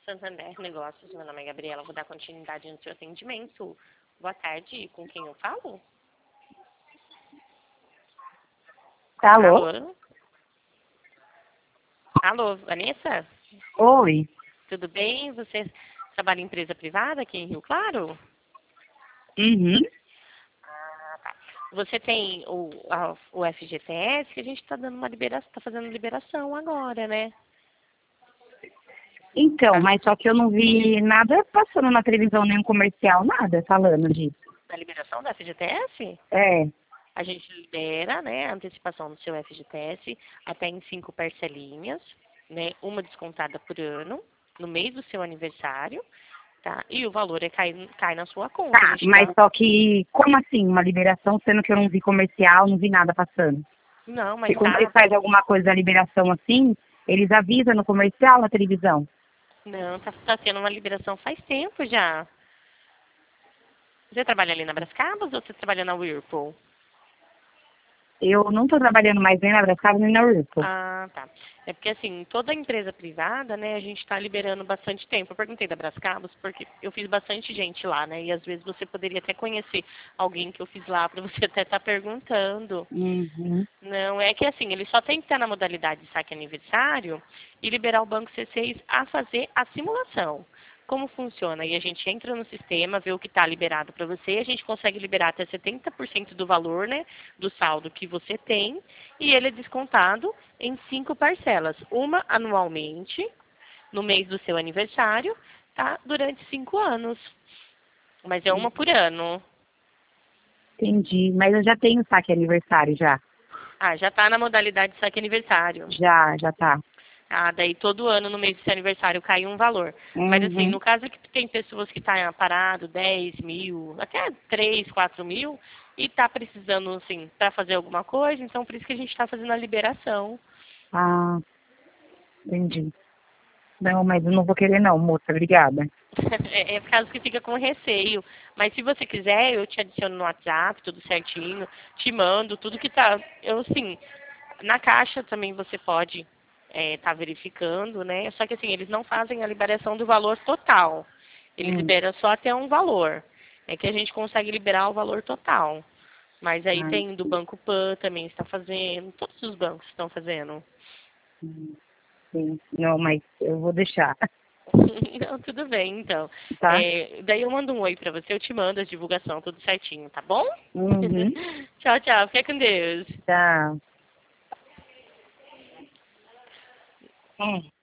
Santander Negócios. Meu nome é Gabriela, vou dar continuidade no seu atendimento. Boa tarde, com quem eu falo? Alô? Alô? Alô, Vanessa? Oi. Tudo bem? Você trabalha em empresa privada aqui em Rio Claro? Uhum. Você tem o FGTS, que a gente está dando uma liberação, está fazendo liberação agora, né? Então, mas só que eu não vi nada passando na televisão, nenhum comercial, nada falando disso. Na liberação do FGTS? É. A gente libera, né, a antecipação do seu FGTS até em 5 parcelinhas, né, uma descontada por ano, no mês do seu aniversário, tá? E o valor cai na sua conta. A Tá, gente mas dá... só que, como assim, uma liberação, sendo que eu não vi comercial, não vi nada passando? Não, Porque mas quando você tá. faz alguma coisa da liberação assim, eles avisam no comercial, na televisão. Não, tá tendo uma liberação faz tempo já. Você trabalha ali na Brascabas ou você trabalha na Whirlpool? Eu não estou trabalhando mais nem na Brascaba nem na Whirlpool. Ah, tá. É porque, assim, toda empresa privada, né, a gente está liberando bastante tempo. Eu perguntei da Brascabas porque eu fiz bastante gente lá, né, e às vezes você poderia até conhecer alguém que eu fiz lá para você até estar perguntando. Uhum. Não, é que assim, ele só tem que estar na modalidade de saque aniversário e liberar o Banco C6 a fazer a simulação. Como funciona? E a gente entra no sistema, vê o que está liberado para você, a gente consegue liberar até 70% do valor, né, do saldo que você tem, e ele é descontado em 5 parcelas, uma anualmente, no mês do seu aniversário, tá? Durante 5 anos. Mas é uma por ano. Entendi. Mas eu já tenho saque aniversário já. Ah, já está na modalidade de saque aniversário. Já tá. Ah, daí todo ano no mês do seu aniversário cai um valor. Mas assim, Uhum. no caso que tem pessoas que estão parado 10 mil, até 3, 4 mil, e está precisando, assim, para fazer alguma coisa, então por isso que a gente está fazendo a liberação. Ah, entendi. Não, mas eu não vou querer não, moça. Obrigada. É por causa que fica com receio. Mas se você quiser, eu te adiciono no WhatsApp, tudo certinho, te mando tudo que tá. Eu, assim, na caixa também você pode tá verificando, né? Só que assim, eles não fazem a liberação do valor total. Eles Hum. liberam só até um valor. É que a gente consegue liberar o valor total. Mas aí Ah, tem do Banco Pan também está fazendo, todos os bancos estão fazendo. sim. Não, mas eu vou deixar, Não, tudo bem, então. tá? Daí eu mando um oi pra você, eu te mando a divulgação, tudo certinho, tá bom? Uhum. Tchau, tchau. Fica com Deus. Tá.